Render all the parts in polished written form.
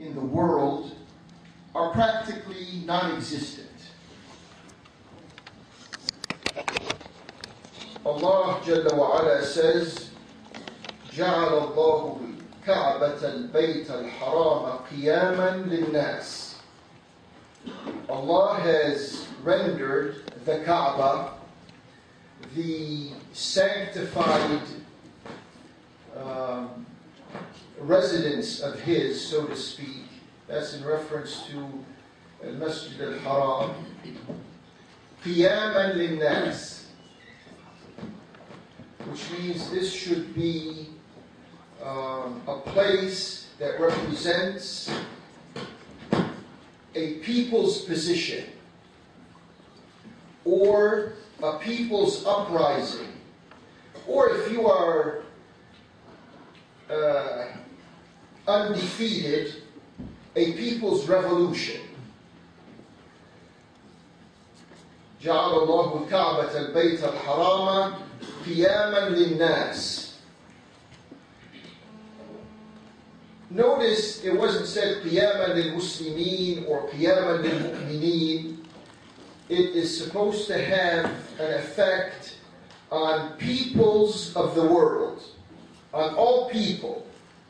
in the world are practically non-existent. Allah Jalla wa Ala says, جَعَلَ اللَّهُ الْكَعْبَةَ الْبَيْتَ الْحَرَامَ قِيَامًا لِلنَّاسِ. Allah has rendered the Kaaba, the sanctified residence of His, so to speak. That's in reference to Al-Masjid al-Haram. قِيَامًا لِلنَّاسِ, which means this should be a place that represents a people's position or a people's uprising, or if you are undefeated, a people's revolution. جعل الله الكعبة البيت الحرام قياما للناس. Notice it wasn't said قياما للمسلمين or قياما للمؤمنين. It is supposed to have an effect on peoples of the world, on all people.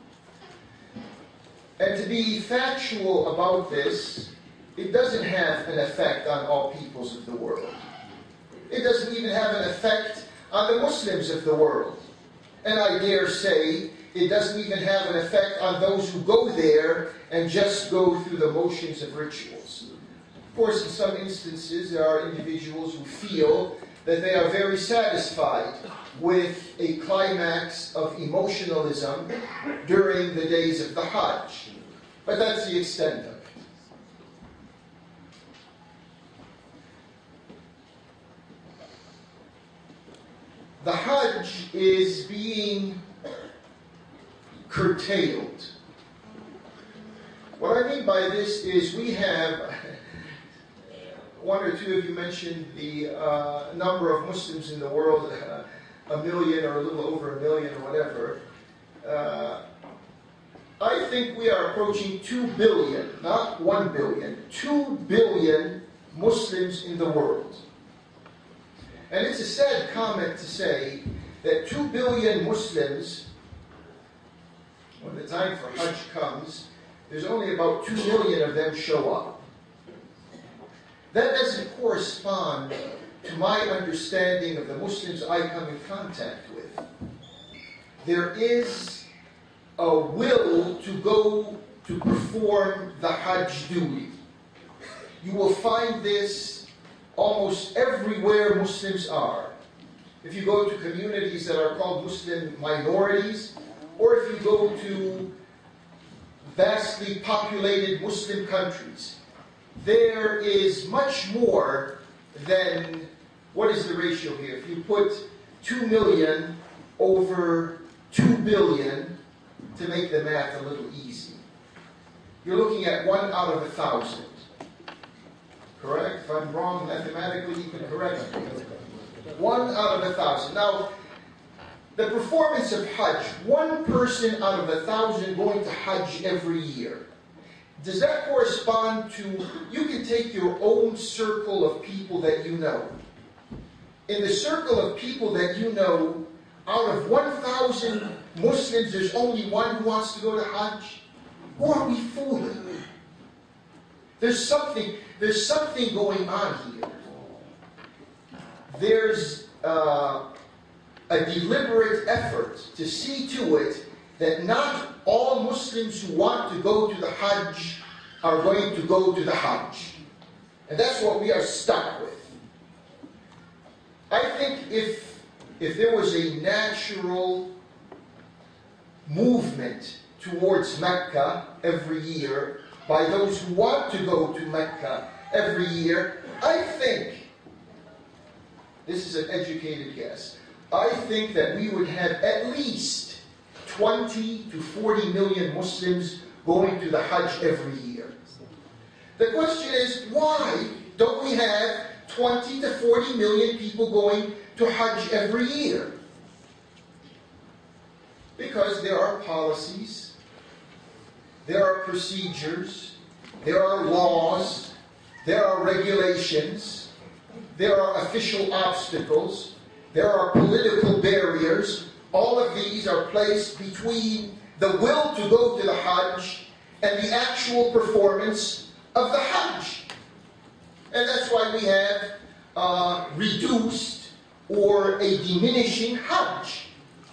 And to be factual about this, it doesn't have an effect on all peoples of the world. It doesn't even have an effect on the Muslims of the world. And I dare say, it doesn't even have an effect on those who go there and just go through the motions of rituals. Of course, in some instances, there are individuals who feel that they are very satisfied with a climax of emotionalism during the days of the Hajj. But that's the extent of it. The Hajj is being curtailed. What I mean by this is we have, one or two of you mentioned the number of Muslims in the world, 1 million or a little over 1 million or whatever. I think we are approaching 2 billion, not 1 billion, 2 billion Muslims in the world. And it's a sad comment to say that 2 billion Muslims, when the time for Hajj comes, there's only about 2 million of them show up. That doesn't correspond to my understanding of the Muslims I come in contact with. There is a will to go to perform the Hajj duty. You will find this almost everywhere Muslims are. If you go to communities that are called Muslim minorities, or if you go to vastly populated Muslim countries, there is much more than, what is the ratio here? If you put 2 million over 2 billion, to make the math a little easy, you're looking at 1 out of 1,000. Correct? If I'm wrong mathematically, you can correct me. 1 out of 1,000. Now, the performance of Hajj, 1 person out of 1,000 going to Hajj every year. Does that correspond to, you can take your own circle of people that you know. In the circle of people that you know, out of 1,000 Muslims, there's only 1 who wants to go to Hajj? Who are we fooling? There's something going on here. There's a deliberate effort to see to it that not all Muslims who want to go to the Hajj are going to go to the Hajj. And that's what we are stuck with. I think if there was a natural movement towards Mecca every year by those who want to go to Mecca every year, I think, this is an educated guess, I think that we would have at least 20 to 40 million Muslims going to the Hajj every year. The question is, why don't we have 20 to 40 million people going to Hajj every year? Because there are policies there are procedures, there are laws, there are regulations, there are official obstacles, there are political barriers. All of these are placed between the will to go to the Hajj and the actual performance of the Hajj. And that's why we have reduced or a diminishing Hajj.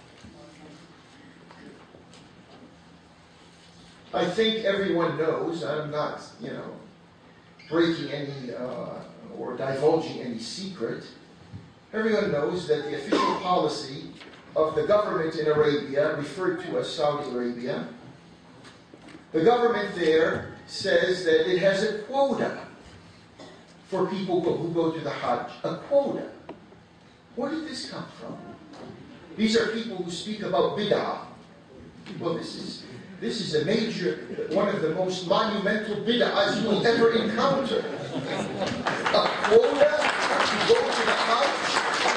I think everyone knows, I'm not, breaking any or divulging any secret. Everyone knows that the official policy of the government in Arabia, referred to as Saudi Arabia, the government there says that it has a quota for people who go to the Hajj. A quota. Where did this come from? These are people who speak about bid'ah. Well, this is a major, one of the most monumental bid'ahs you will ever encounter. A quota to go to the Hajj.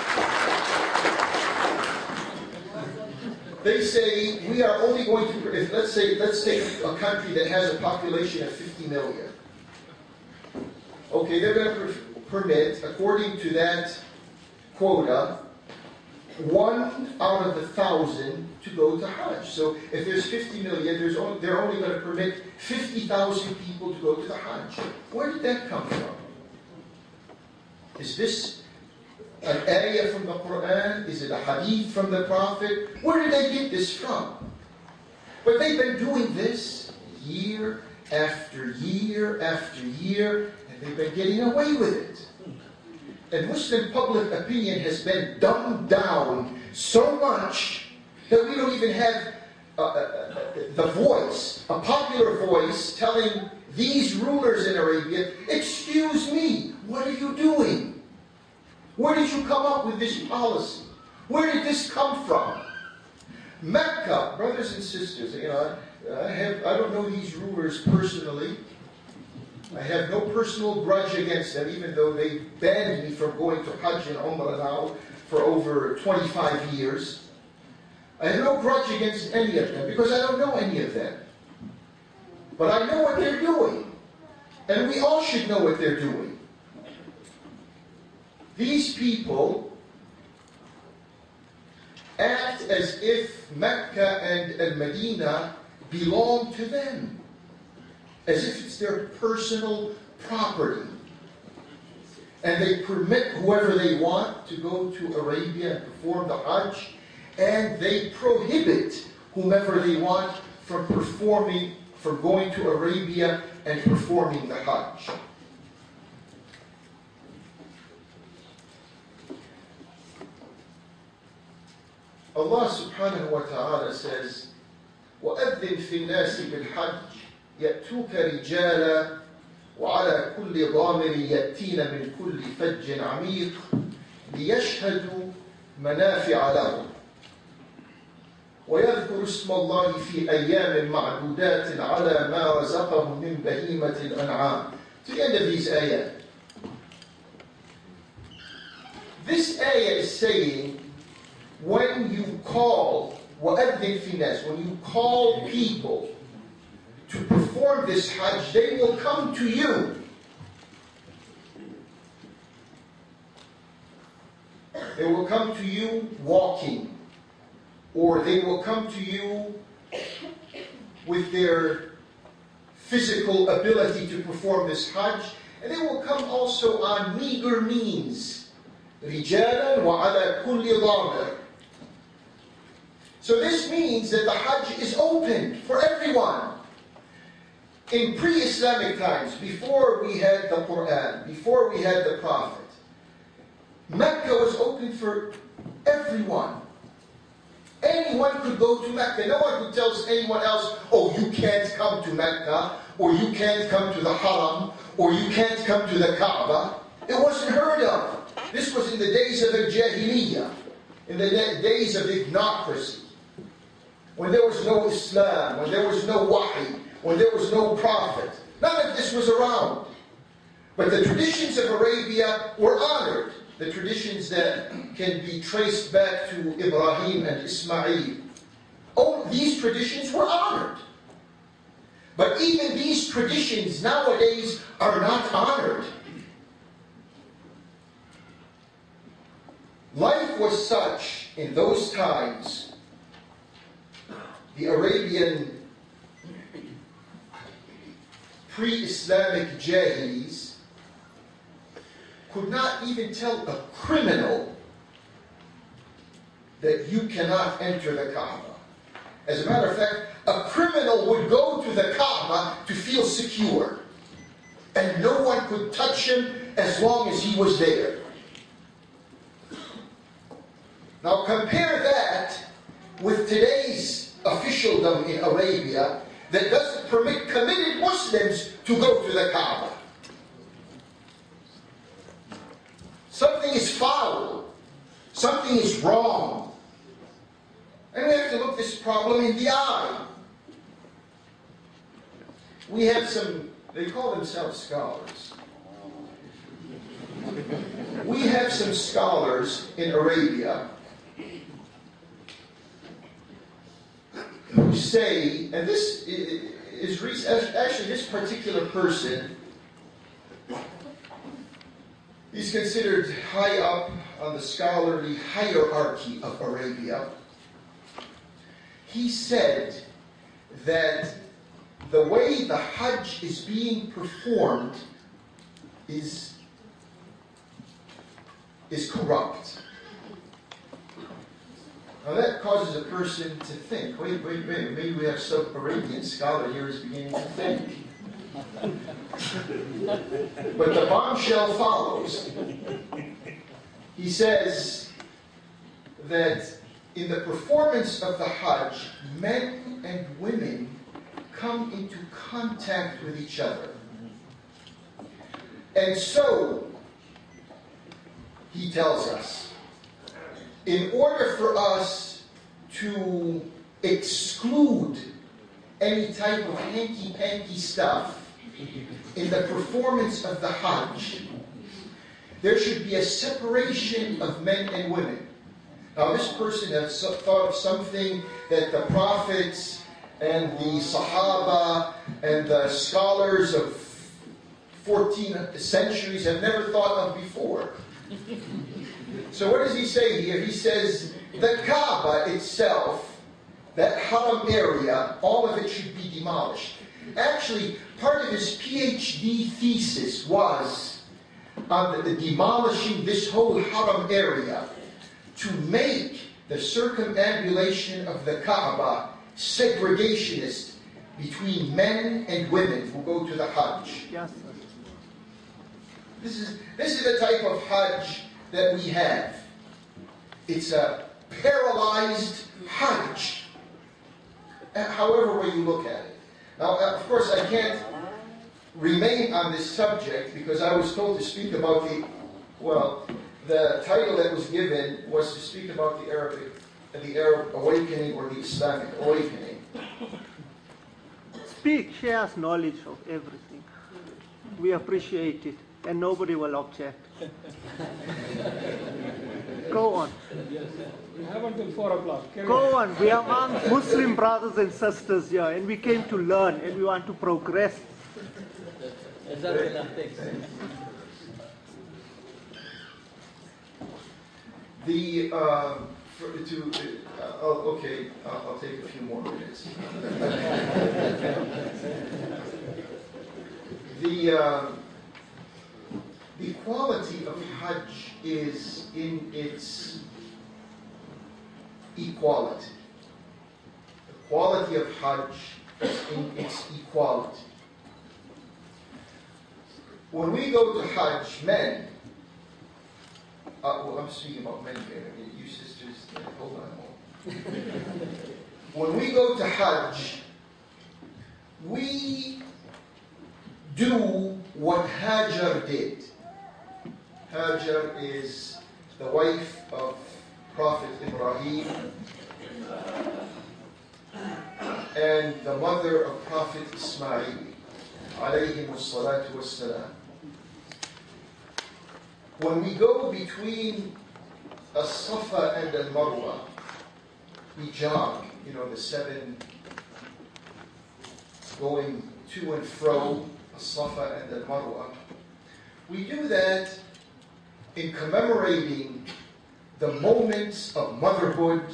They say we are only going to, let's take a country that has a population of 50 million. Okay, they're going to permit, according to that quota, 1 out of 1,000 to go to Hajj. So if there's 50 million, they're only going to permit 50,000 people to go to the Hajj. Where did that come from? Is this an ayah from the Quran? Is it a hadith from the Prophet? Where did they get this from? But they've been doing this year after year after year, and they've been getting away with it. And Muslim public opinion has been dumbed down so much that we don't even have the voice, a popular voice, telling these rulers in Arabia, excuse me, what are you doing? Where did you come up with this policy? Where did this come from? Mecca, brothers and sisters, I don't know these rulers personally. I have no personal grudge against them, even though they banned me from going to Hajj and Umrah now for over 25 years. I have no grudge against any of them because I don't know any of them. But I know what they're doing. And we all should know what they're doing. These people act as if Mecca and Medina belong to them, as if it's their personal property. And they permit whoever they want to go to Arabia and perform the Hajj, and they prohibit whomever they want from going to Arabia and performing the Hajj. Allah subhanahu wa ta'ala says, وَأَذِّنْ فِي النَّاسِ بِالْحَجِّ يَأْتُوكَ رِجَالًا وَعَلَى كُلِّ ضَامِرٍ يَأْتِينَ مِنْ كُلِّ فَجٍّ عَمِيقٍ لِيَشْهَدُوا مَنَافِعَ لَهُمْ وَيَذْكُرُوا اسْمَ اللَّهِ فِي أَيَّامٍ مَعْدُودَاتٍ عَلَى مَا رَزَقَهُمْ مِنْ بَهِيمَةِ الْأَنْعَامِ. To the end of these ayah. This ayah is saying, when you call, وَأَذِّنْ فِي النَّاسِ, when you call people to perform this Hajj, they will come to you. They will come to you walking, or they will come to you with their physical ability to perform this Hajj, and they will come also on meager means. رِجَالًا وَعَلَى كُلِّ ضَامِرٍ. So this means that the Hajj is open for everyone. In pre-Islamic times, before we had the Quran, before we had the Prophet, Mecca was open for everyone. Anyone could go to Mecca. No one could tell anyone else, oh, you can't come to Mecca, or you can't come to the Haram, or you can't come to the Kaaba. It wasn't heard of. This was in the days of al-Jahiliyyah, in the days of ignorance, when there was no Islam, when there was no Wahy, when there was no Prophet. None of this was around. But the traditions of Arabia were honored. The traditions that can be traced back to Ibrahim and Ismail. Oh, these traditions were honored. But even these traditions nowadays are not honored. Life was such in those times, the Arabian pre-Islamic Jahilis could not even tell a criminal that you cannot enter the Kaaba. As a matter of fact, a criminal would go to the Kaaba to feel secure. And no one could touch him as long as he was there. Now compare that with today's officialdom in Arabia that doesn't permit committed Muslims to go to the Kaaba. Something is foul. Something is wrong. And we have to look this problem in the eye. We have some, they call themselves scholars. We have some scholars in Arabia who say, and this is actually this particular person, he's considered high up on the scholarly hierarchy of Arabia. He said that the way the Hajj is being performed is corrupt. Now that causes a person to think, wait, maybe we have some Arabian scholar here who's beginning to think. But the bombshell follows. He says that in the performance of the Hajj, men and women come into contact with each other. And so, he tells us, in order for us to exclude any type of hanky-panky stuff in the performance of the Hajj, there should be a separation of men and women. Now this person has thought of something that the prophets and the Sahaba and the scholars of 14 centuries have never thought of before. So what does he say here? He says the Kaaba itself, that haram area, all of it should be demolished. Actually, part of his PhD thesis was on the demolishing this whole haram area to make the circumambulation of the Kaaba segregationist between men and women who go to the Hajj. Yes. This is the type of Hajj that we have. It's a paralyzed Hajj, however way you look at it. Now, of course, I can't remain on this subject because I was told to speak about the title that was given was to speak about the Arab awakening or the Islamic awakening. Speak, share us knowledge of everything. We appreciate it, and nobody will object. Go on. Yes, we have until 4 o'clock. Go on. We are among Muslim brothers and sisters here, and we came to learn, and we want to progress. I'll take a few more minutes. The quality of Hajj is in its equality. The quality of Hajj is in its equality. When we go to Hajj, men, I'm speaking about men here. You sisters, hold on a moment. When we go to Hajj, we do what Hajar did. Hajar is the wife of Prophet Ibrahim and the mother of Prophet Ismail, alayhimus salatu wassalam. When we go between As-Safa and Al-Marwa, we jog, the 7 going to and fro, As-Safa and the Marwa. We do that in commemorating the moments of motherhood,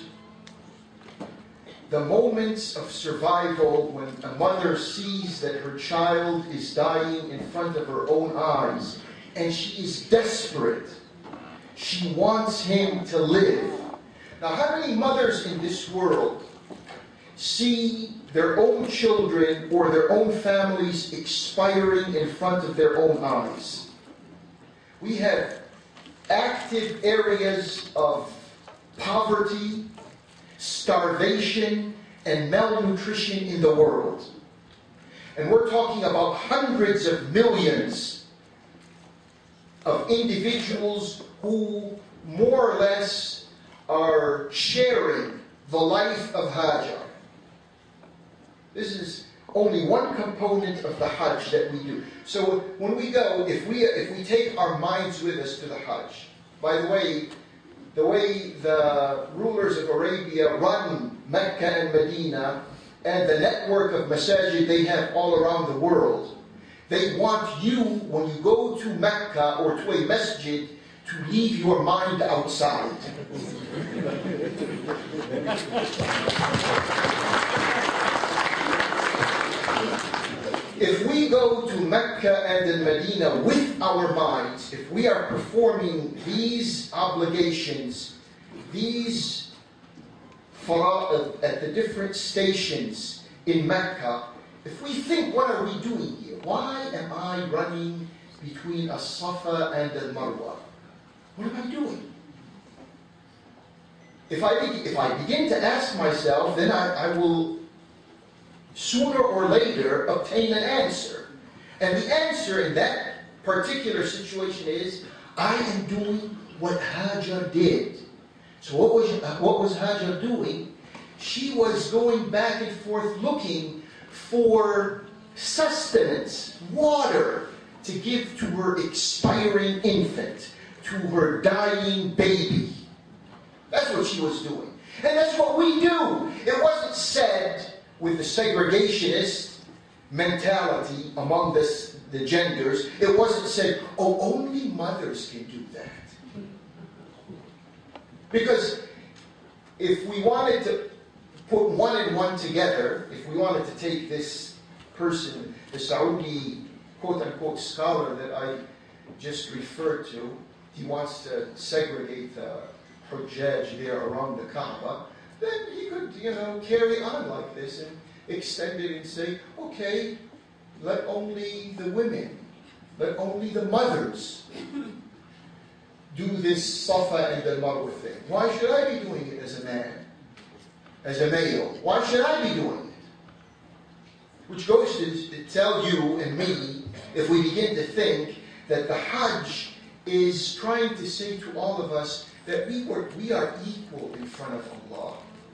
the moments of survival when a mother sees that her child is dying in front of her own eyes and she is desperate. She wants him to live. Now, how many mothers in this world see their own children or their own families expiring in front of their own eyes? We have active areas of poverty, starvation, and malnutrition in the world. And we're talking about hundreds of millions of individuals who more or less are sharing the life of Hajar. This is only one component of the Hajj that we do. So when we go, if we take our minds with us to the Hajj, by the way the rulers of Arabia run Mecca and Medina and the network of masajid they have all around the world, they want you, when you go to Mecca or to a masjid, to leave your mind outside. If we go to Mecca and in Medina with our minds, if we are performing these obligations, these fara'id at the different stations in Mecca, if we think, what are we doing here? Why am I running between As-Safa and Al-Marwa? What am I doing? If I begin to ask myself, then I will sooner or later obtain an answer. And the answer in that particular situation is, I am doing what Hajar did. So what was Hajar doing? She was going back and forth looking for sustenance, water, to give to her expiring infant, to her dying baby. That's what she was doing. And that's what we do. It wasn't said with the segregationist mentality among the genders. It wasn't said, oh, only mothers can do that. Because if we wanted to put one and one together, if we wanted to take this person, the Saudi quote-unquote scholar that I just referred to, he wants to segregate the Hujjaj there around the Kaaba, then he could, carry on like this and extend it and say, okay, let only the women, let only the mothers do this Safa and the Marwa thing. Why should I be doing it as a man, as a male? Why should I be doing it? Which goes to tell you and me, if we begin to think that the Hajj is trying to say to all of us that we are equal in front of Allah.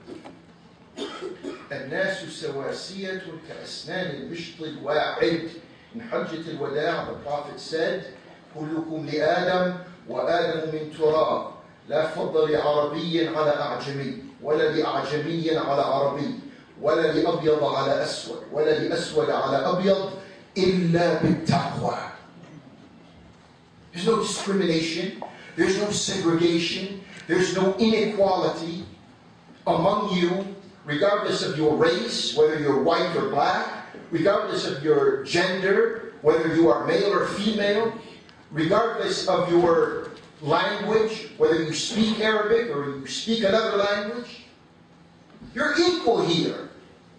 الناس سواسية كأسنان المشط الواحد. In Hajjat al-Wada', the Prophet said, كلكم لآدم وآدم من تراب لا فضل لعربي على أعجمي ولا لأعجمي على عربي ولا لأبيض على أسود ولا لأسود على أبيض إلا بالتقوى. There's no discrimination. There's no segregation. There's no inequality among you, regardless of your race, whether you're white or black, regardless of your gender, whether you are male or female, regardless of your language, whether you speak Arabic or you speak another language. You're equal here.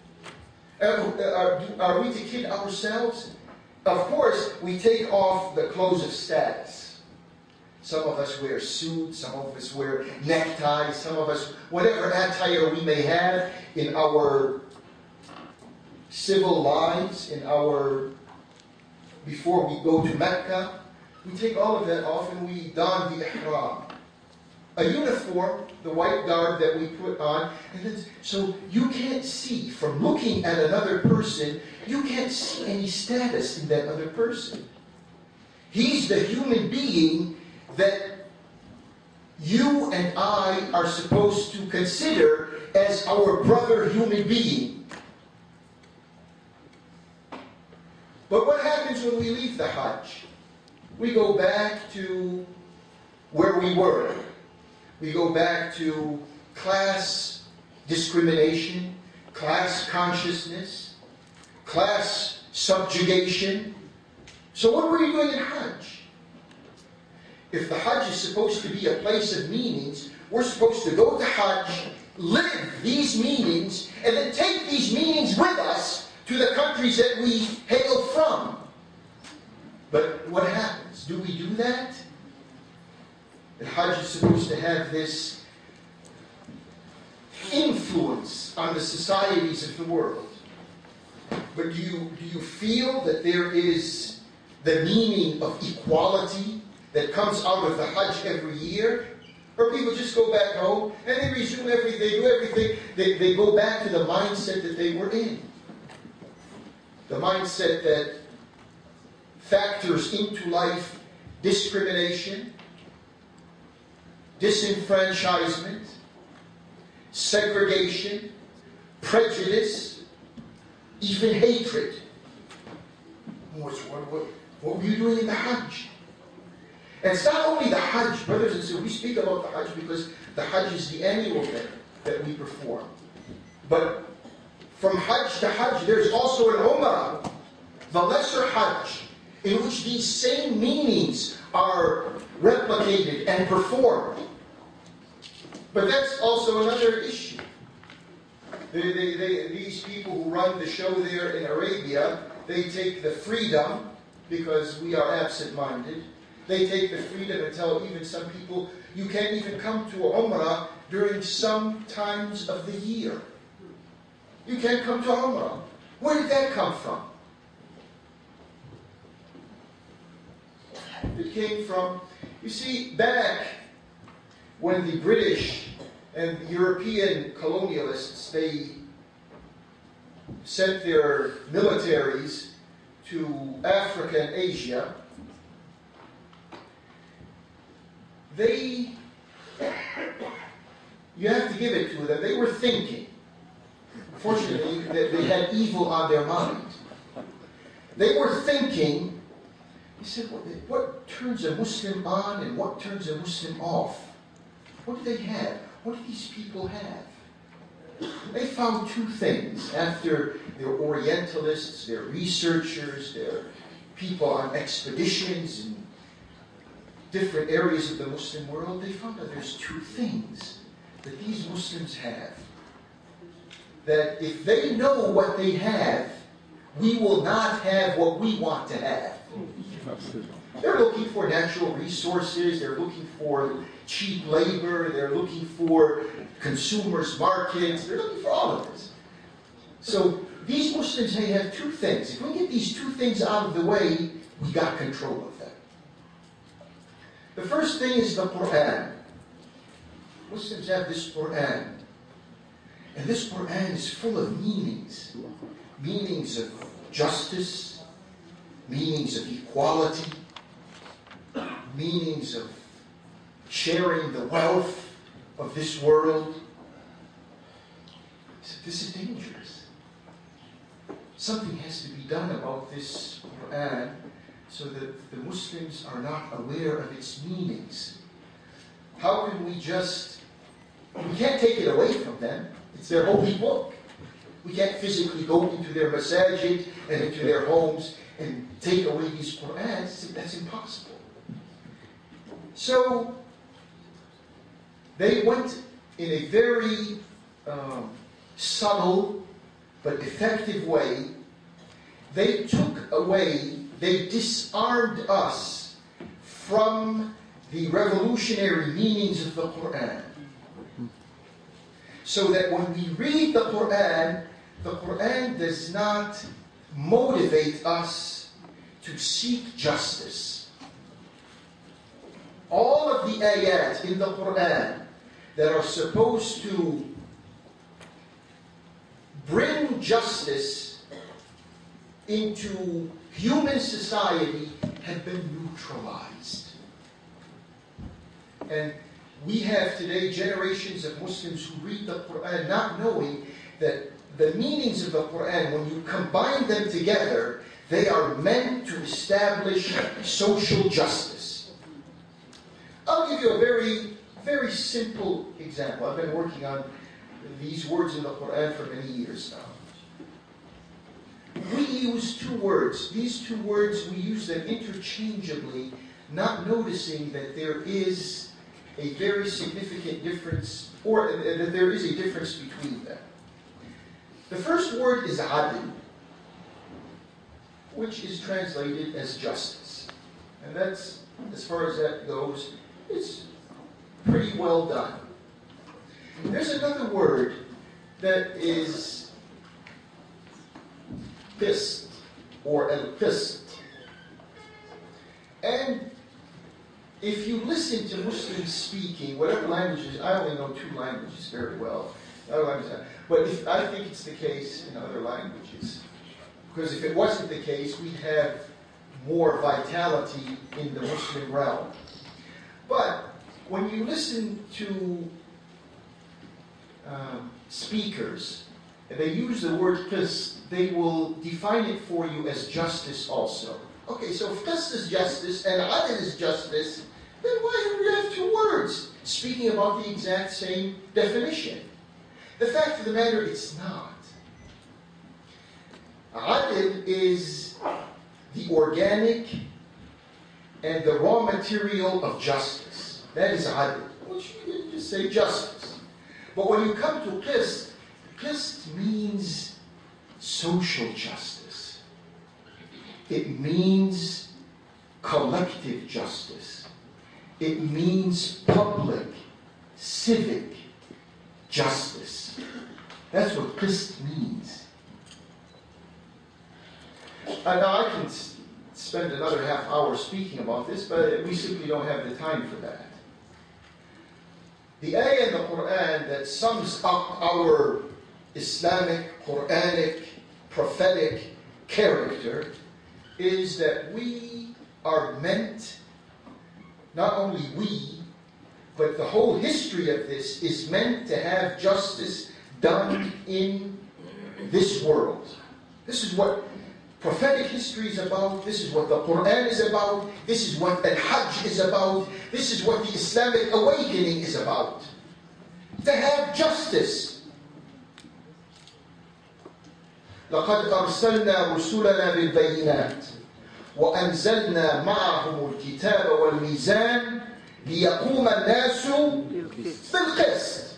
Are we to kid ourselves? Of course, we take off the clothes of status. Some of us wear suits, some of us wear neckties, some of us, whatever attire we may have in our civil lives, before we go to Mecca, we take all of that off and we don the ihram. A uniform, the white garb that we put on, and then, so you can't see, from looking at another person, you can't see any status in that other person. He's the human being that you and I are supposed to consider as our brother human being. But what happens when we leave the Hajj? We go back to where we were. We go back to class discrimination, class consciousness, class subjugation. So what were you doing in Hajj? If the Hajj is supposed to be a place of meanings, we're supposed to go to Hajj, live these meanings, and then take these meanings with us to the countries that we hail from. But what happens? Do we do that? The Hajj is supposed to have this influence on the societies of the world. But do you feel that there is the meaning of equality that comes out of the Hajj every year? Or people just go back home and they resume everything, they do everything, they go back to the mindset that they were in. The mindset that factors into life discrimination, disenfranchisement, segregation, prejudice, even hatred. What were you doing in the Hajj? And it's not only the Hajj, brothers and sisters. We speak about the Hajj because the Hajj is the annual thing that we perform. But from Hajj to Hajj, there's also an Umrah, the lesser Hajj, in which these same meanings are replicated and performed. But that's also another issue. These people who run the show there in Arabia, they take the freedom, because we are absent-minded, they take the freedom and tell even some people, you can't even come to Umrah during some times of the year. You can't come to Umrah. Where did that come from? It came from, you see, back when the British and European colonialists, they sent their militaries to Africa and Asia, you have to give it to them, they were thinking. Fortunately, they had evil on their mind. They were thinking, he said, what turns a Muslim on and what turns a Muslim off? What do they have? What do these people have? They found two things. After their Orientalists, their researchers, their people on expeditions in different areas of the Muslim world, they found that there's two things that these Muslims have. That if they know what they have, we will not have what we want to have. They're looking for natural resources, they're looking for cheap labor, they're looking for consumers' markets, they're looking for all of this. So these Muslims, they have two things. If we get these two things out of the way, we got control of them. The first thing is the Quran. Muslims have this Quran. And this Quran is full of meanings. Meanings of justice, meanings of equality, meanings of sharing the wealth of this world. So this is dangerous. Something has to be done about this Quran so that the Muslims are not aware of its meanings. How can we can't take it away from them. It's their holy book. We can't physically go into their masajid and into their homes and take away these Qur'ans. That's impossible. So they went in a very subtle but effective way. They disarmed us from the revolutionary meanings of the Quran. So that when we read the Quran does not motivate us to seek justice. All of the ayat in the Quran that are supposed to bring justice into human society have been neutralized. And we have today generations of Muslims who read the Quran not knowing that the meanings of the Quran, when you combine them together, They are meant to establish social justice. I'll give you a very, very simple example. I've been working on these words in the Quran for many years now. We use two words. These two words, we use them interchangeably, not noticing that there is a very significant difference, or that there is a difference between them. The first word is adl, which is translated as justice. And that's, as far as that goes, it's pretty well done. There's another word that is qist, or al-qist. And if you listen to Muslims speaking, whatever languages, I only know two languages very well, but I think it's the case in other languages. Because if it wasn't the case, we'd have more vitality in the Muslim realm. But when you listen to speakers, and they use the word qist, they will define it for you as justice also. Okay, so if qist is justice and adl is justice, then why do we have two words speaking about the exact same definition? The fact of the matter, it's not. Adl is the organic and the raw material of justice. That is adl, which you can just say justice. But when you come to qist, qist means social justice. It means collective justice. It means public, civic justice. That's what qist means. Now I can spend another half hour speaking about this, but we simply don't have the time for that. The ayah in the Quran that sums up our Islamic, Quranic, prophetic character is that we are meant, not only we, but the whole history of this is meant to have justice done in this world. This is what prophetic history is about. This is what the Quran is about. This is what Al-Hajj is about. This is what the Islamic awakening is about. To have justice. لقد أرسلنا رسلنا بالبينات وأنزلنا معهم الكتاب والميزان ليقوم الناس بالقسط.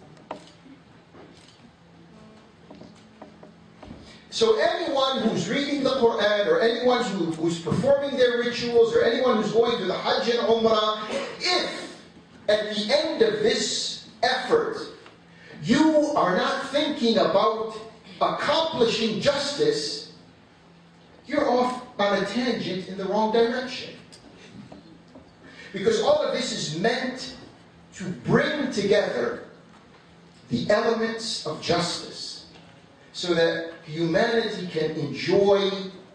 So anyone who's reading the Quran, or anyone who's performing their rituals, or anyone who's going to the Hajj and Umrah, if at the end of this effort you are not thinking about accomplishing justice, you're off on a tangent in the wrong direction. Because all of this is meant to bring together the elements of justice so that humanity can enjoy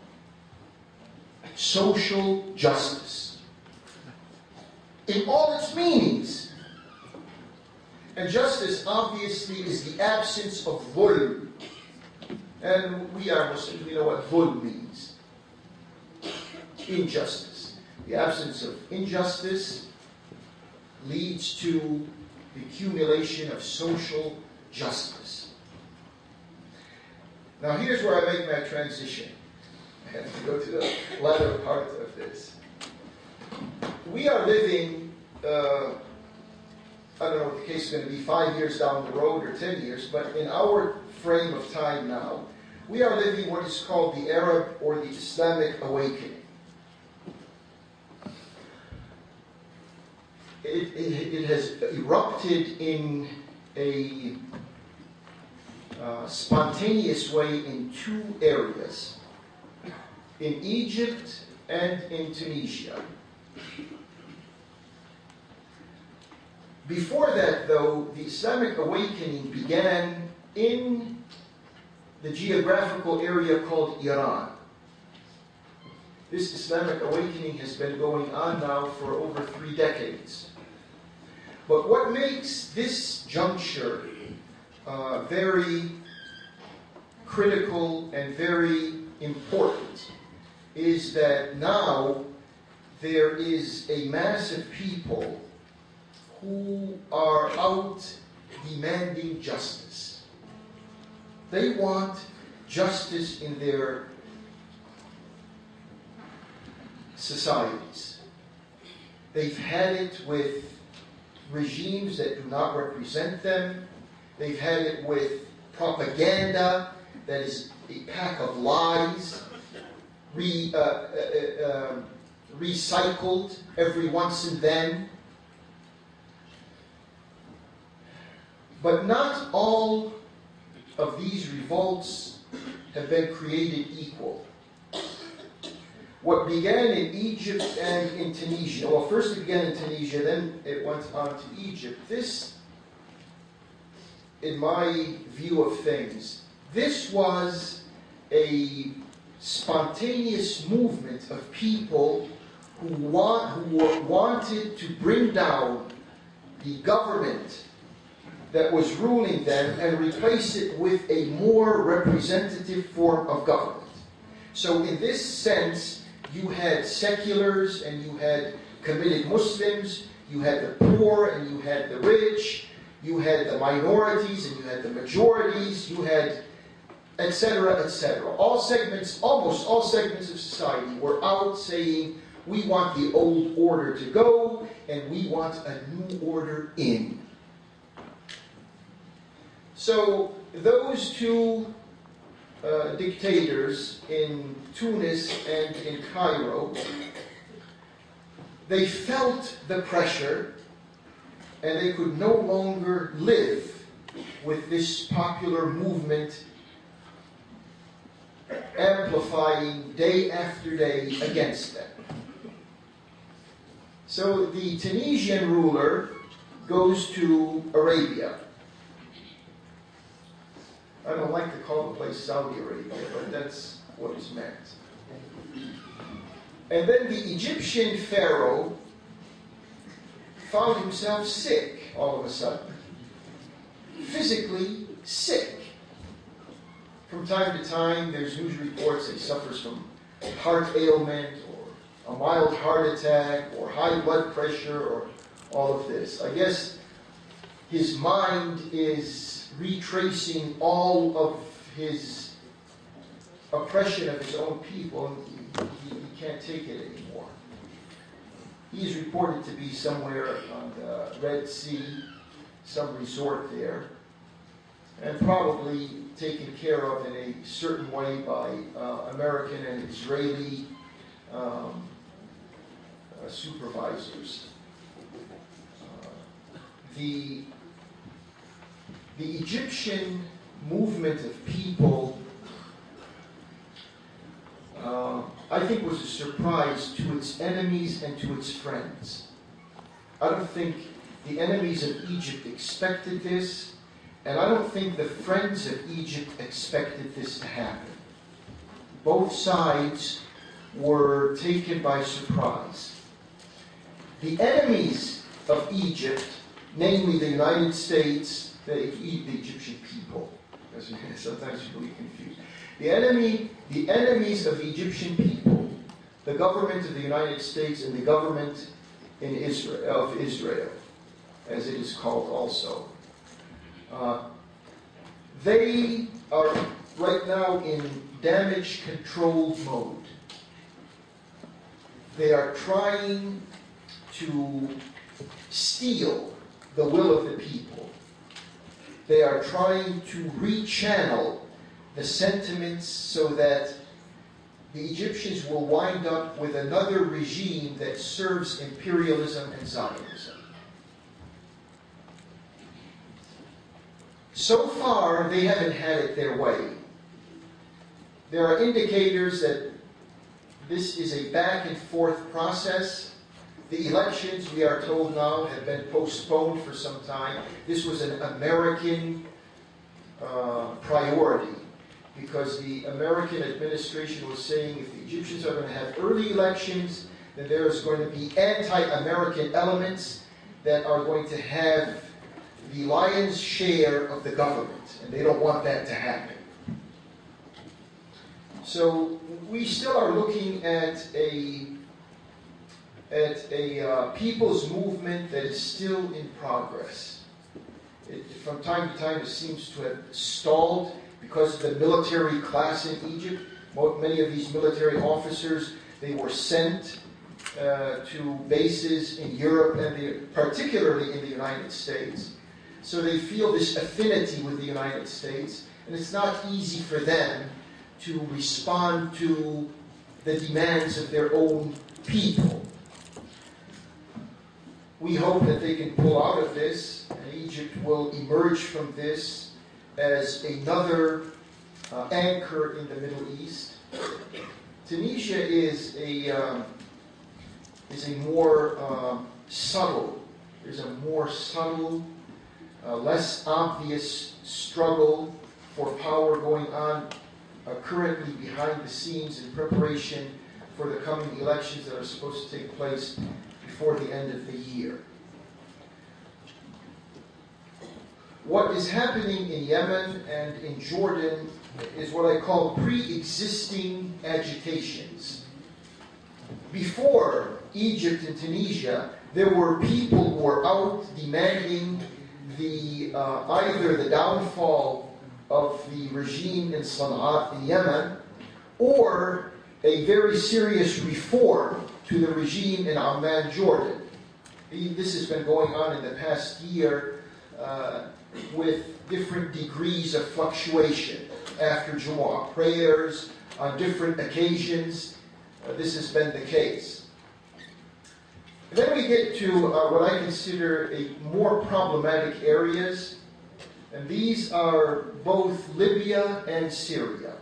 social justice in all its meanings. And justice, obviously, is the absence of dhulm. And we are Muslims, we know what dhulm means. Injustice. The absence of injustice leads to the accumulation of social justice. Now here's where I make my transition. I have to go to the latter part of this. We are living, I don't know what the case is going to be 5 years down the road or 10 years, but in our frame of time now, we are living what is called the Arab or the Islamic awakening. It has erupted in a spontaneous way in two areas, in Egypt and in Tunisia. Before that, though, the Islamic awakening began in the geographical area called Iran. This Islamic awakening has been going on now for over 3 decades. But what makes this juncture very critical and very important is that now there is a mass of people who are out demanding justice. They want justice in their societies. They've had it with regimes that do not represent them. They've had it with propaganda that is a pack of lies, recycled every once and then. But not all of these revolts have been created equal. What began in Egypt and in Tunisia, well, first it began in Tunisia, then it went on to Egypt. This, in my view of things, this was a spontaneous movement of people who wanted to bring down the government that was ruling them and replace it with a more representative form of government. So in this sense, you had seculars and you had committed Muslims, you had the poor and you had the rich, you had the minorities and you had the majorities, you had etc., etc. All segments, almost all segments of society were out saying, we want the old order to go and we want a new order in. So those two dictators in Tunis and in Cairo, they felt the pressure and they could no longer live with this popular movement amplifying day after day against them. So the Tunisian ruler goes to Arabia. I don't like to call the place Saudi Arabia, but that's what is meant. And then the Egyptian pharaoh found himself sick all of a sudden. Physically sick. From time to time, there's news reports that he suffers from heart ailment or a mild heart attack or high blood pressure or all of this. I guess his mind is retracing all of his oppression of his own people, and he can't take it anymore. He is reported to be somewhere on the Red Sea, some resort there, and probably taken care of in a certain way by American and Israeli supervisors. The Egyptian movement of people, I think, was a surprise to its enemies and to its friends. I don't think the enemies of Egypt expected this, and I don't think the friends of Egypt expected this to happen. Both sides were taken by surprise. The enemies of Egypt, namely the United States, the Egyptian people, because sometimes people get confused. The enemies of the Egyptian people, the government of the United States and the government in Israel, as it is called also, they are right now in damage control mode. They are trying to steal the will of the people. They are trying to rechannel the sentiments so that the Egyptians will wind up with another regime that serves imperialism and Zionism. So far, they haven't had it their way. There are indicators that this is a back and forth process. The elections, we are told now, have been postponed for some time. This was an American priority because the American administration was saying if the Egyptians are going to have early elections, then there is going to be anti-American elements that are going to have the lion's share of the government, and they don't want that to happen. So we still are looking at a people's movement that is still in progress. From time to time, it seems to have stalled because of the military class in Egypt. Many of these military officers, they were sent to bases in Europe and particularly in the United States. So they feel this affinity with the United States, and it's not easy for them to respond to the demands of their own people. We hope that they can pull out of this, and Egypt will emerge from this as another anchor in the Middle East. Tunisia is a more subtle. There's a more subtle, less obvious struggle for power going on currently behind the scenes in preparation for the coming elections that are supposed to take place before the end of the year. What is happening in Yemen and in Jordan is what I call pre-existing agitations. Before Egypt and Tunisia, there were people who were out demanding either the downfall of the regime in Sana'a in Yemen, or a very serious reform to the regime in Amman, Jordan. This has been going on in the past year with different degrees of fluctuation. After Jumu'ah prayers, on different occasions, this has been the case. Then we get to what I consider more problematic areas, and these are both Libya and Syria.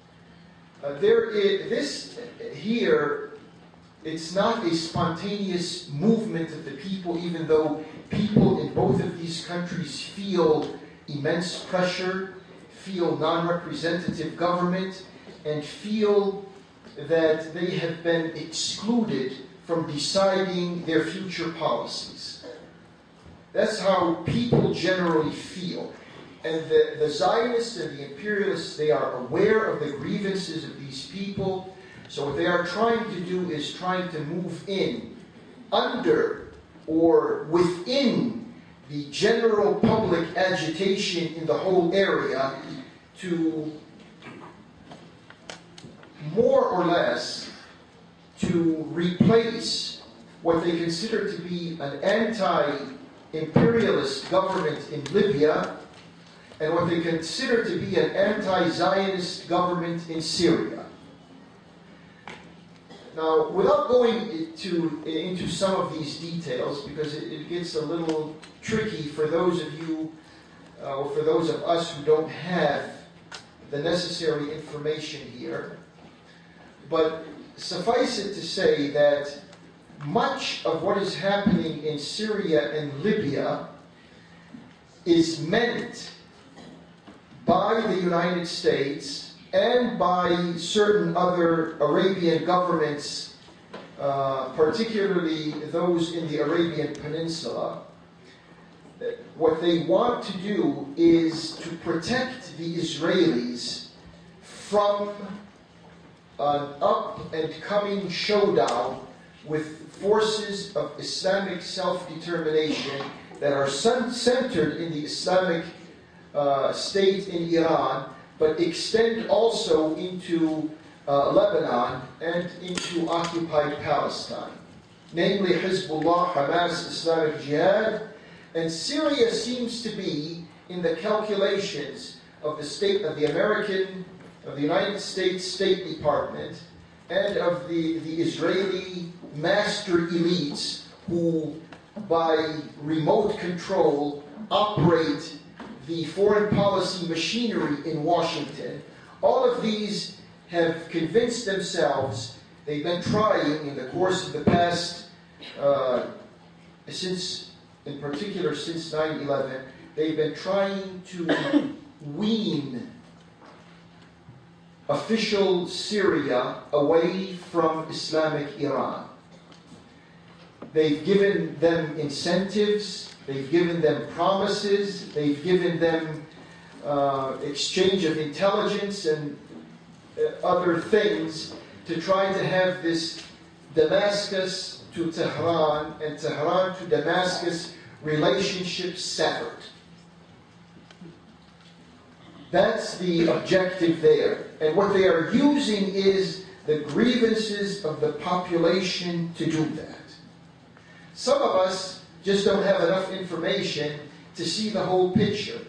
It's not a spontaneous movement of the people, even though people in both of these countries feel immense pressure, feel non-representative government, and feel that they have been excluded from deciding their future policies. That's how people generally feel. And the Zionists and the imperialists, they are aware of the grievances of these people. So what they are trying to do is trying to move in, under or within the general public agitation in the whole area to more or less to replace what they consider to be an anti-imperialist government in Libya and what they consider to be an anti-Zionist government in Syria. Now, without going into some of these details, because it gets a little tricky for those of you, or for those of us who don't have the necessary information here, but suffice it to say that much of what is happening in Syria and Libya is meant by the United States and by certain other Arabian governments, particularly those in the Arabian Peninsula. What they want to do is to protect the Israelis from an up-and-coming showdown with forces of Islamic self-determination that are centered in the Islamic State in Iran, but extend also into Lebanon and into occupied Palestine, namely Hezbollah, Hamas, Islamic Jihad, and Syria seems to be in the calculations of the United States State Department and of the Israeli master elites who, by remote control, operate the foreign policy machinery in Washington. All of these have convinced themselves, they've been trying in the course of the past, in particular since 9/11, they've been trying to wean official Syria away from Islamic Iran. They've given them incentives, they've given them promises, they've given them exchange of intelligence, and other things to try to have this Damascus to Tehran and Tehran to Damascus relationship severed. That's the objective there. And what they are using is the grievances of the population to do that. Some of us just don't have enough information to see the whole picture.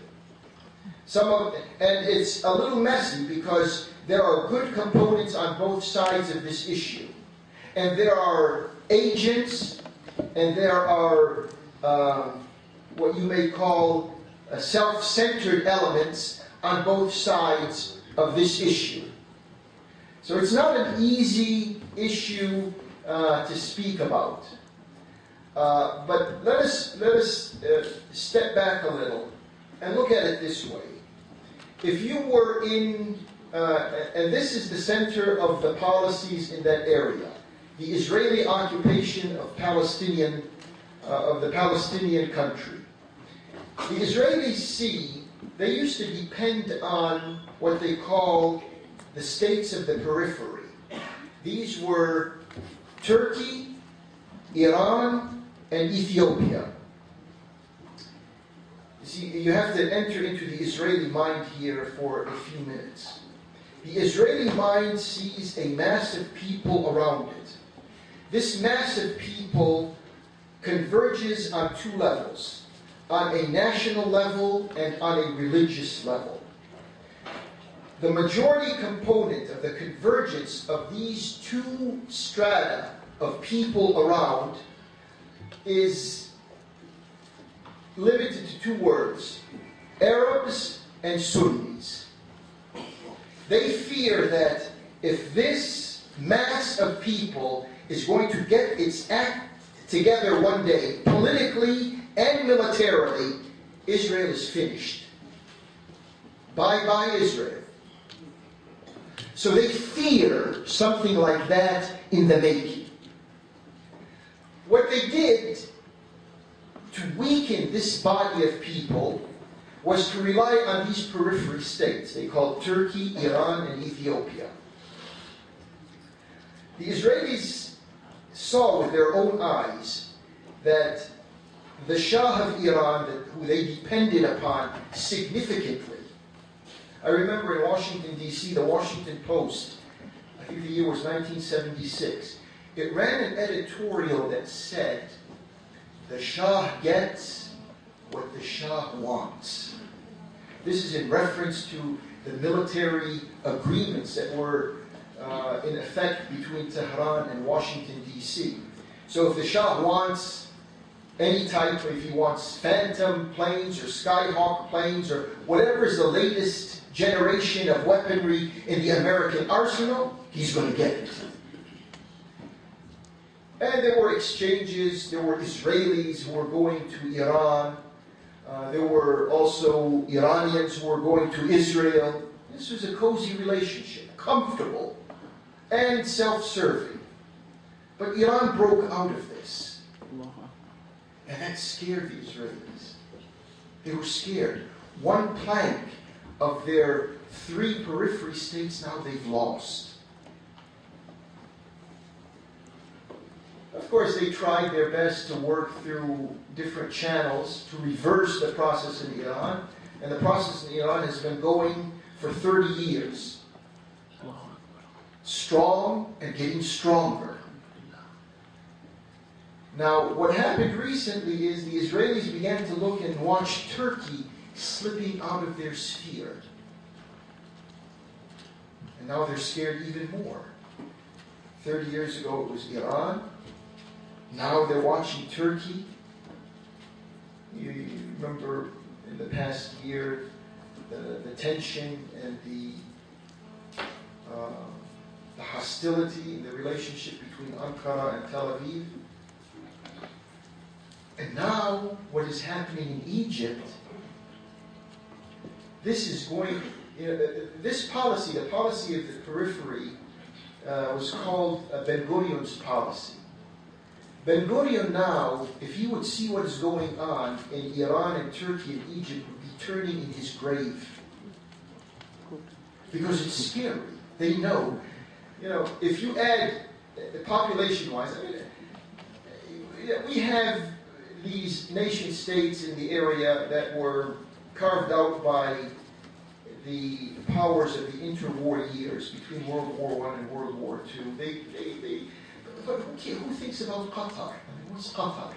And it's a little messy because there are good components on both sides of this issue. And there are agents, and there are what you may call self-centered elements on both sides of this issue. So it's not an easy issue to speak about. But let us step back a little and look at it this way. If you were in, and this is the center of the policies in that area, the Israeli occupation of the Palestinian country. The Israelis see, they used to depend on what they call the states of the periphery. These were Turkey, Iran, and Ethiopia. You see, you have to enter into the Israeli mind here for a few minutes. The Israeli mind sees a massive people around it. This massive people converges on two levels, on a national level and on a religious level. The majority component of the convergence of these two strata of people around is limited to two words, Arabs and Sunnis. They fear that if this mass of people is going to get its act together one day, politically and militarily, Israel is finished. Bye-bye Israel. So they fear something like that in the making. What they did to weaken this body of people was to rely on these periphery states. They called Turkey, Iran, and Ethiopia. The Israelis saw with their own eyes that the Shah of Iran, who they depended upon significantly. I remember in Washington, D.C., the Washington Post, I think the year was 1976, it ran an editorial that said, the Shah gets what the Shah wants. This is in reference to the military agreements that were in effect between Tehran and Washington, D.C. So if the Shah wants any type, if he wants Phantom planes or Skyhawk planes or whatever is the latest generation of weaponry in the American arsenal, he's going to get it. And there were exchanges, there were Israelis who were going to Iran, there were also Iranians who were going to Israel. This was a cozy relationship, comfortable and self-serving. But Iran broke out of this. And that scared the Israelis. They were scared. One plank of their three periphery states now they've lost. Of course, they tried their best to work through different channels to reverse the process in Iran. And the process in Iran has been going for 30 years. Strong and getting stronger. Now, what happened recently is the Israelis began to look and watch Turkey slipping out of their sphere. And now they're scared even more. 30 years ago it was Iran. Now they're watching Turkey. You remember in the past year the tension and the hostility in the relationship between Ankara and Tel Aviv. And now what is happening in Egypt, this is going, this policy, the policy of the periphery, was called Ben-Gurion's policy. Ben-Gurion now, if he would see what is going on in Iran and Turkey and Egypt, would be turning in his grave. Because it's scary. They know. If you add population-wise, we have these nation states in the area that were carved out by the powers of the interwar years between World War I and World War II. But who thinks about Qatar? What's Qatar?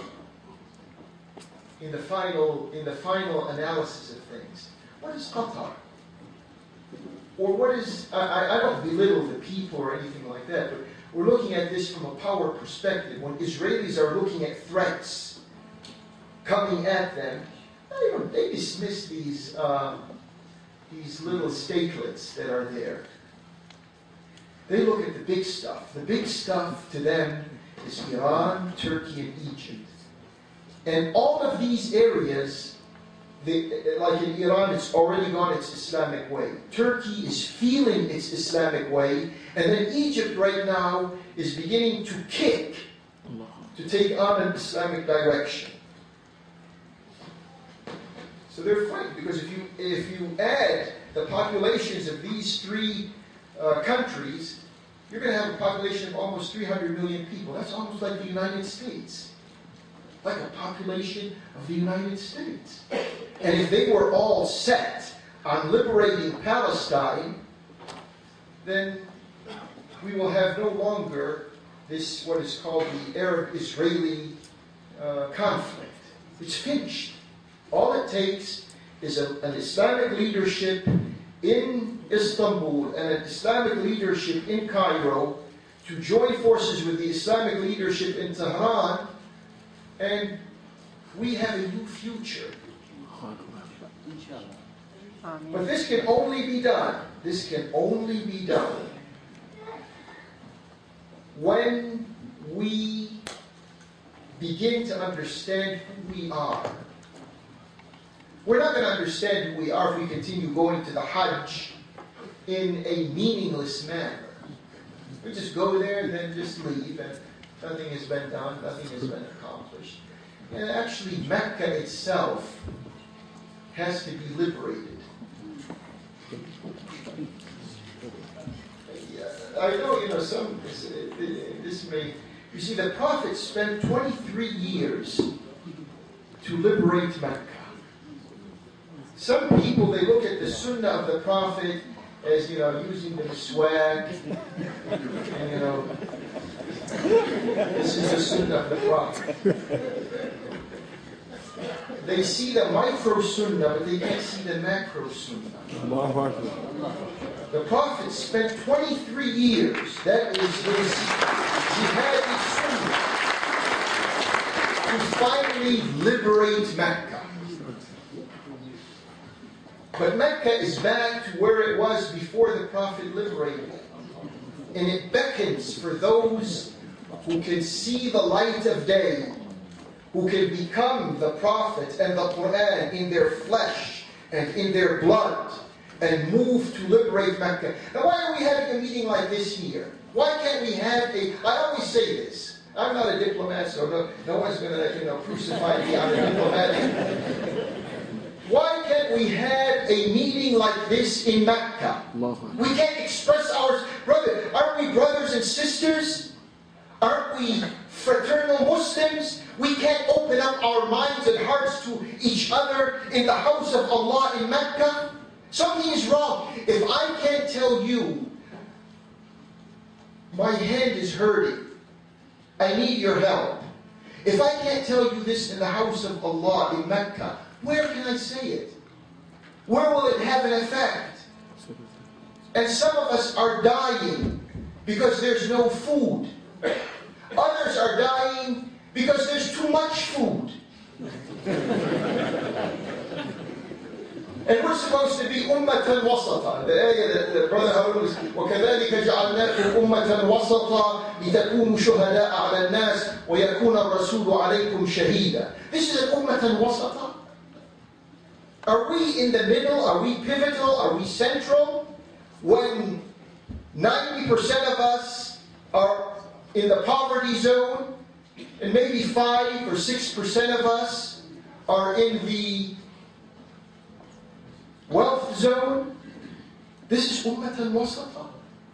In the final analysis of things, what is Qatar? Or what is, I don't belittle the people or anything like that, but we're looking at this from a power perspective. When Israelis are looking at threats coming at them, they dismiss these little statelets that are there. They look at the big stuff. The big stuff to them is Iran, Turkey, and Egypt. And all of these areas, like in Iran, it's already gone its Islamic way. Turkey is feeling its Islamic way. And then Egypt right now is beginning to kick to take on an Islamic direction. So they're fighting, because if you add the populations of these three countries, you're going to have a population of almost 300 million people. That's almost like the United States. Like a population of the United States. And if they were all set on liberating Palestine, then we will have no longer this, what is called the Arab-Israeli conflict. It's finished. All it takes is an Islamic leadership in Istanbul and an Islamic leadership in Cairo to join forces with the Islamic leadership in Tehran, and we have a new future. But this can only be done. This can only be done when we begin to understand who we are. We're not going to understand who we are if we continue going to the Hajj in a meaningless manner. We just go there and then just leave, and nothing has been done, nothing has been accomplished. And actually, Mecca itself has to be liberated. I know, some this may. You see, the Prophet spent 23 years to liberate Mecca. Some people, they look at the Sunnah of the Prophet as, using the swag, and, this is the Sunnah of the Prophet. They see the micro Sunnah, but they can't see the macro Sunnah. The Prophet spent 23 years, that is his jihadi Sunnah, to finally liberate Mecca. But Mecca is back to where it was before the Prophet liberated it. And it beckons for those who can see the light of day, who can become the Prophet and the Quran in their flesh and in their blood, and move to liberate Mecca. Now, why are we having a meeting like this here? Why can't we have I always say this. I'm not a diplomat, so no one's going to crucify me on a diplomatic. Why can't we have a meeting like this in Mecca? We can't express ours. Brother, aren't we brothers and sisters? Aren't we fraternal Muslims? We can't open up our minds and hearts to each other in the house of Allah in Mecca? Something is wrong. If I can't tell you, my hand is hurting, I need your help. If I can't tell you this in the house of Allah in Mecca, where can I say it? Where will it have an effect? And some of us are dying because there's no food. Others are dying because there's too much food. And we're supposed to be ummatan wasata. The ayah that Brother Harun was, وَكَذَلِكَ جَعَلْنَاكُمْ أُمَّةً وَسَطًا لِتَكُونُوا شُهَدَاءَ عَلَى النَّاسِ وَيَكُونَ الرَّسُولُ عَلَيْكُمْ شَهِيدًا. This is an ummatan wasata. Are we in the middle? Are we pivotal? Are we central? When 90% of us are in the poverty zone, and maybe 5 or 6% of us are in the wealth zone, This is ummatan wasata.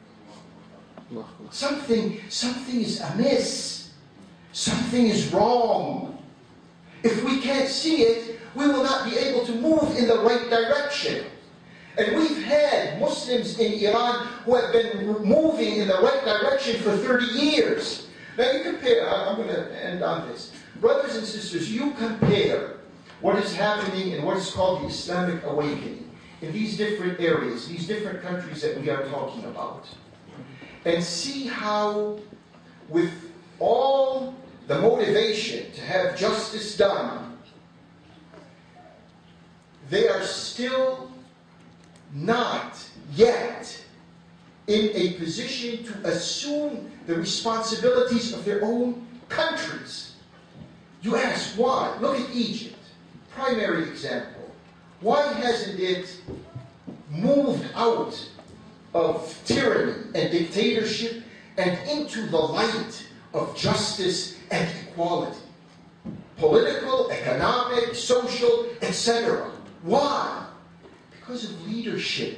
Something is amiss. Something is wrong. If we can't see it, we will not be able to move in the right direction. And we've had Muslims in Iran who have been moving in the right direction for 30 years. Now you compare, I'm going to end on this. Brothers and sisters, you compare what is happening in what is called the Islamic awakening in these different areas, these different countries that we are talking about, and see how, with all the motivation to have justice done, they are still not yet in a position to assume the responsibilities of their own countries. You ask why? Look at Egypt, primary example. Why hasn't it moved out of tyranny and dictatorship and into the light of justice and equality? Political, economic, social, etc. Why? Because of leadership.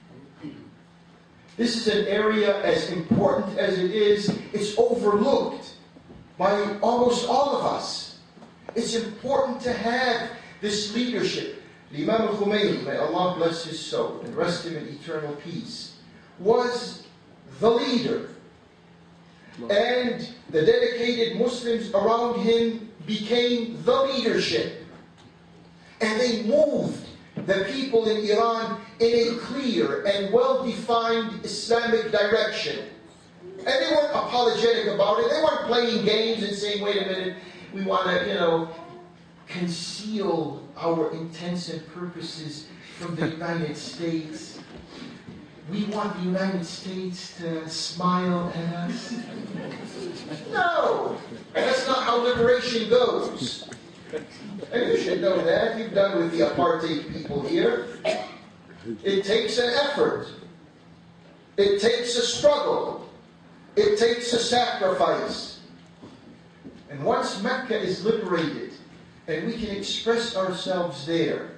This is an area as important as it is, it's overlooked by almost all of us. It's important to have this leadership. Imam al-Khomeini, may Allah bless his soul and rest him in eternal peace, was the leader. And the dedicated Muslims around him became the leadership. And they moved the people in Iran in a clear and well-defined Islamic direction. And they weren't apologetic about it. They weren't playing games and saying, wait a minute, we want to, conceal our intents and purposes from the United States. We want the United States to smile at us. No, that's not how liberation goes. And you should know that. You've done with the apartheid people here. It takes an effort. It takes a struggle. It takes a sacrifice. And once Mecca is liberated, and we can express ourselves there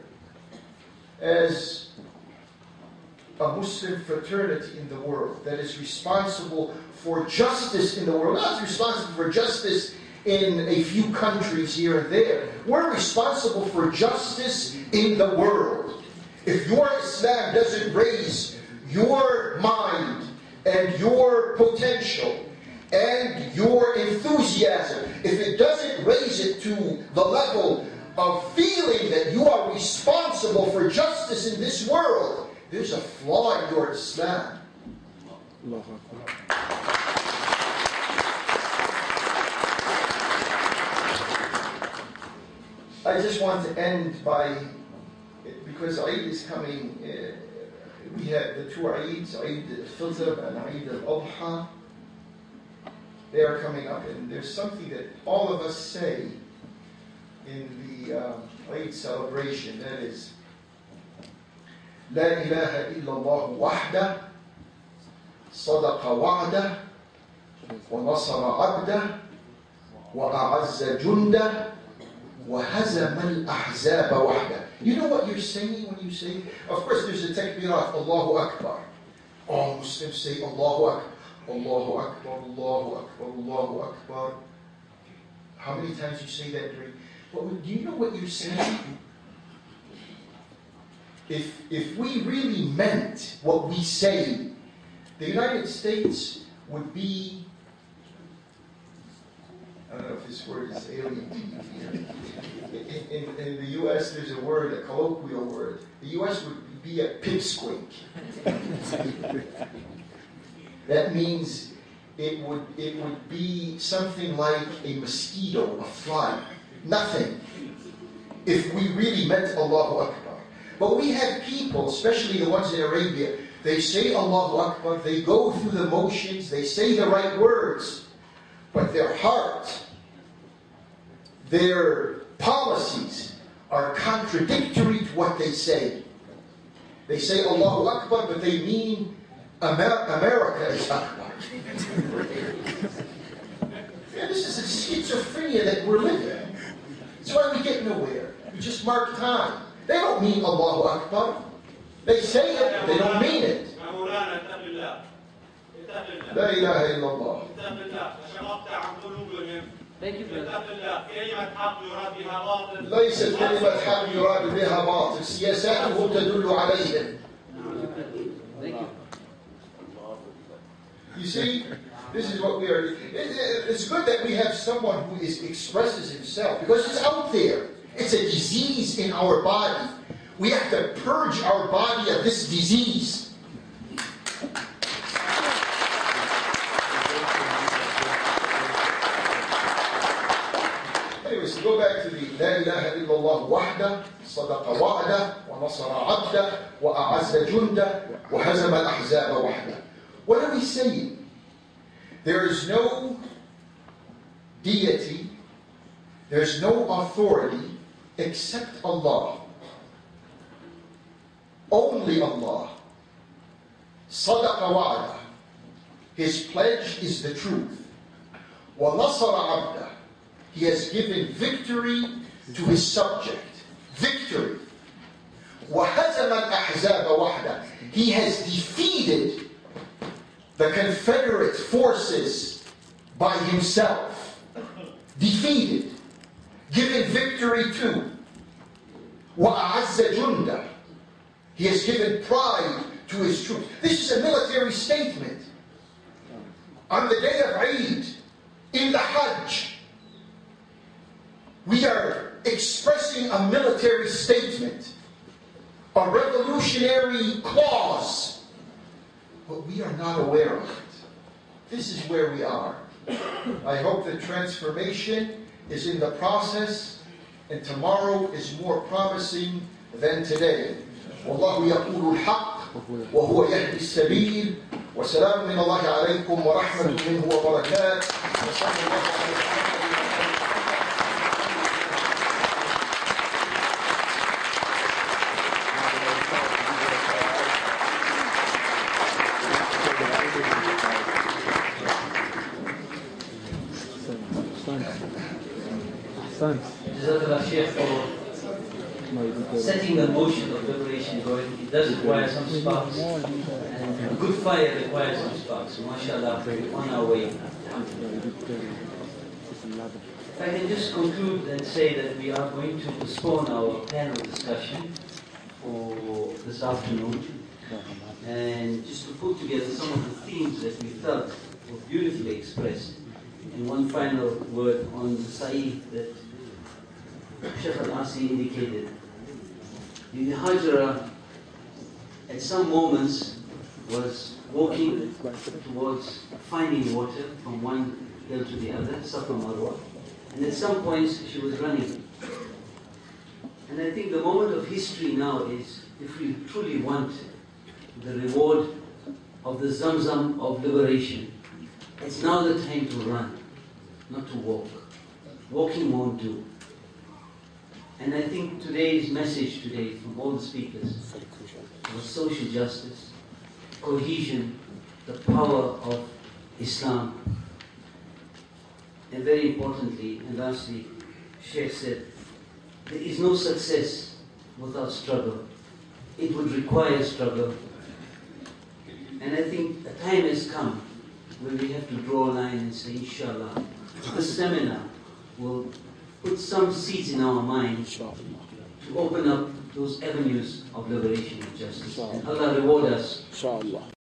as a Muslim fraternity in the world that is responsible for justice in the world, not responsible for justice in a few countries here and there. We're responsible for justice in the world. If your Islam doesn't raise your mind and your potential and your enthusiasm, if it doesn't raise it to the level of feeling that you are responsible for justice in this world, there's a flaw in your Islam. I just want to end by, because Eid is coming, we have the two Eids, Eid al-Fitr and Eid al-Adha. They are coming up, and there's something that all of us say in the Eid celebration, that is, La ilaha illallah wahda, sadaqa wa'da, wa nasara abda, wa a'azza junda, wa hazama al-ahzaba wahda. You know what you're saying when you say, of course there's a takbirat, Allahu Akbar. All Muslims say Allahu Akbar. Allahu Akbar, Allahu Akbar, Allahu Akbar. How many times you say that during? But do you know what you're saying? If we really meant what we say, the United States would be, I don't know if this word is alien to you here. In the U.S. there's a word, a colloquial word. The U.S. would be a pipsqueak. That means it would be something like a mosquito, a fly. Nothing. If we really meant Allahu Akbar. But we have people, especially the ones in Arabia, they say Allahu Akbar, they go through the motions, they say the right words, but their heart, their policies are contradictory to what they say. They say Allahu Akbar, but they mean America is Akbar. Yeah, this is a schizophrenia that we're living in. That's why we get nowhere. We just mark time. They don't mean Allahu Akbar. They say it, but they don't mean it. لا إله إلا الله. ليست كلمة حق يراد بها باطل، سياساته تدل عليهم. You see, this is what we are. It's good that we have someone who expresses himself, because it's out there. It's a disease in our body. We have to purge our body of this disease. Anyways, to go back to the La ilaha illallah wahda, sadaqa wa'da, wa nasara abda, wa a'azza junda, wa hazama al-ahzaba wahda. What are we saying? There is no deity, there's no authority except Allah. Only Allah. Sadaqa wa'da. His pledge is the truth. Wa nasara abda. He has given victory to his subject. Victory. Wa hazama al-ahzaba wahda. He has defeated the Confederate forces by himself. Defeated. Given victory to. وَأَعَزَّ جُنْدَ. He has given pride to his troops. This is a military statement. On the day of Eid, in the Hajj, we are expressing a military statement, a revolutionary clause, but we are not aware of it. This is where we are. I hope that transformation is in the process, and tomorrow is more promising than today. والله يقول الحق وهو يهدي السبيل وسلام من الله عليكم ورحمة منه وبركاته وصلى الله عليه Jazakallah Shaykh for setting the motion of liberation going. It does require some sparks, and a good fire requires some sparks. So, mashallah, we're on our way. If I can just conclude and say that we are going to postpone our panel discussion for this afternoon, and just to put together some of the themes that we felt were beautifully expressed. And one final word on the Sa'id that Sheikh Al-Asi indicated. The Hajra at some moments was walking towards finding water from one hill to the other, Safa Marwa, and at some points she was running. And I think the moment of history now is, if we truly want the reward of the Zamzam of liberation, it's now the time to run, not to walk. Walking won't do. And I think today's message today from all the speakers was social justice, cohesion, the power of Islam. And very importantly, and lastly, Sheikh said, there is no success without struggle. It would require struggle. And I think a time has come when we have to draw a line and say, inshallah, this seminar will put some seeds in our minds to open up those avenues of liberation and justice. And Allah reward us.